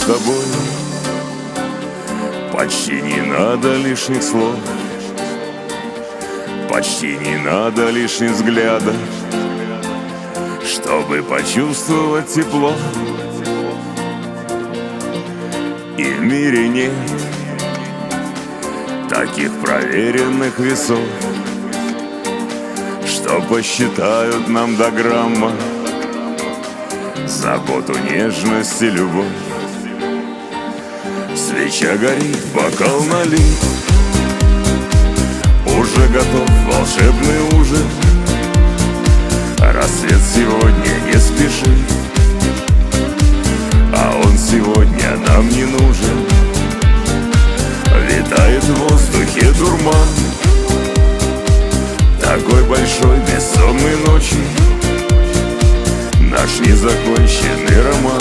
тобой почти не надо лишних слов, почти не надо лишних взглядов, чтобы почувствовать тепло. И в мире нет таких проверенных весов, что посчитают нам до грамма заботу, нежность и любовь. Свеча горит, бокал налит, уже готов волшебный ужин. Рассвет сегодня не спешит, а он сегодня нам не нужен. Витает в воздухе дурман такой большой бессонной ночи, наш незаконченный роман,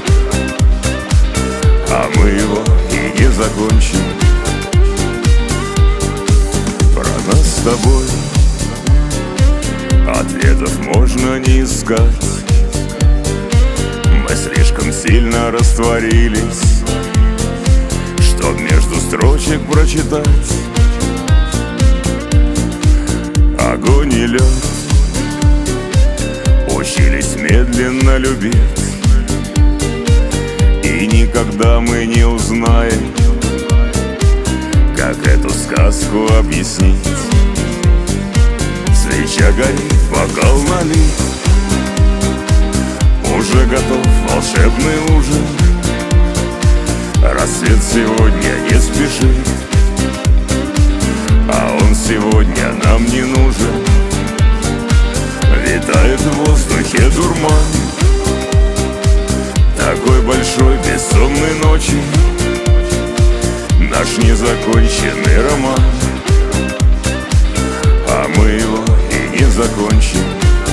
а мы его и не закончим. Про нас с тобой ответов можно не искать, мы слишком сильно растворились, чтоб между строчек прочитать. Огонь и лед учились медленно любить, и никогда мы не узнаем, как эту сказку объяснить. Свеча горит, бокал налит, уже готов волшебный ужин. Рассвет сегодня не спешит, а он сегодня нам не нужен. Витает в воздухе дурман такой большой бессонной ночи, наш незаконченный роман, а мы его и не закончим.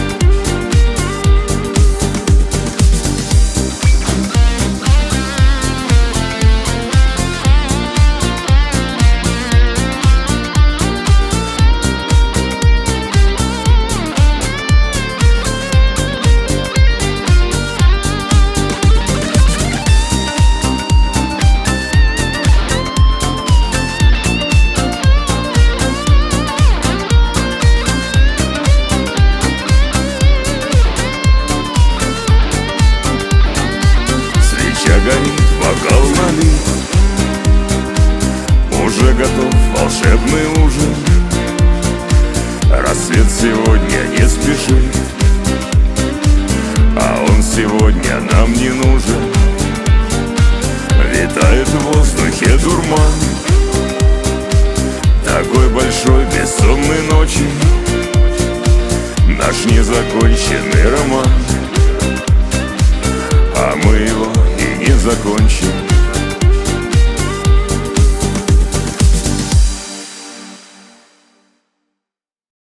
Горит, бокал налит, уже готов волшебный ужин. Рассвет сегодня не спешит, а он сегодня нам не нужен. Витает в воздухе дурман такой большой бессонной ночи, наш незаконченный роман, а мы его и не закончим.